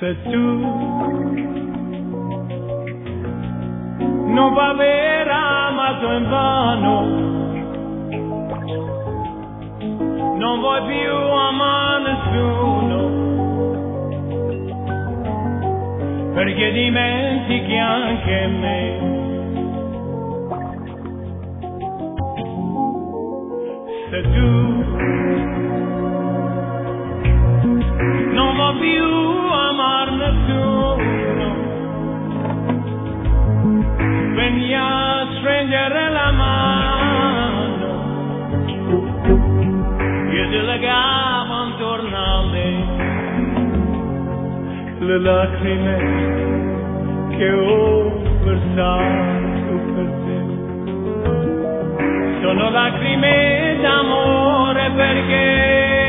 Se tu non va aver amato invano, non vuoi più amare nessuno, perché dimentichi anche me. Se tu non vuoi più amar nessuno, vieni a stringere la mano che ti legava intorno a me. Le lacrime che ho versato per te sono lacrime d'amore, perché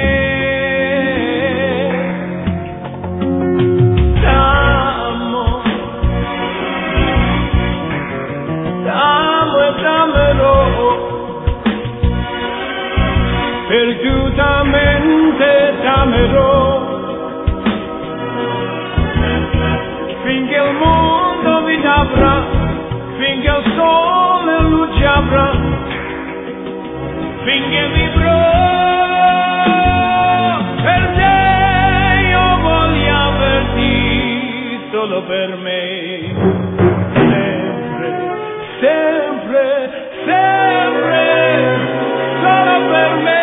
perdutamente t'amerò finché il mondo vita avrà, finché il sole luce avrà, finché vivrò per te. Io voglio averti solo per me, sempre, sempre, sempre solo per me.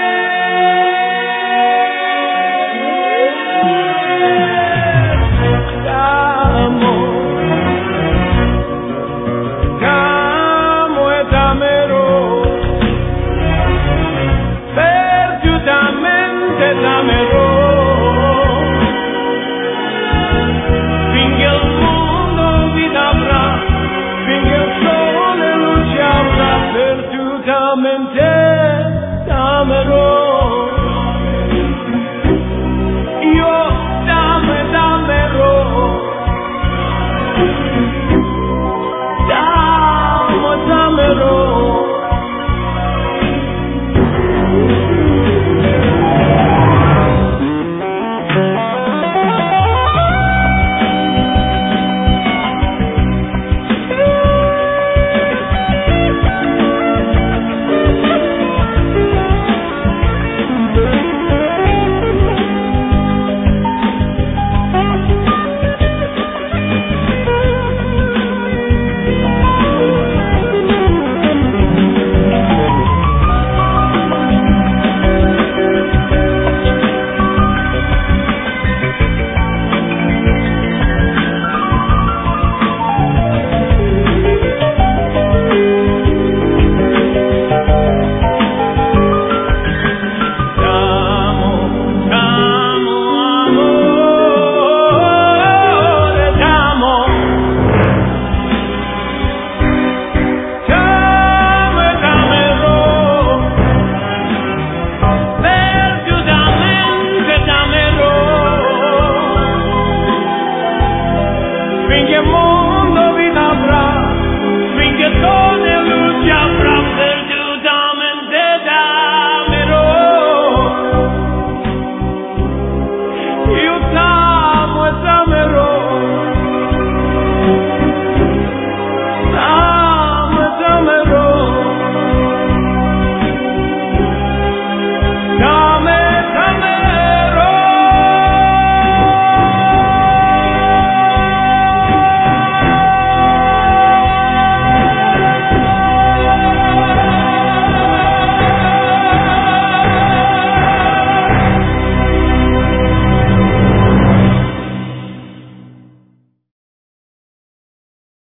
Finché il mondo vi avrà, finché il sole luce avrà, perdutamente t'amerò.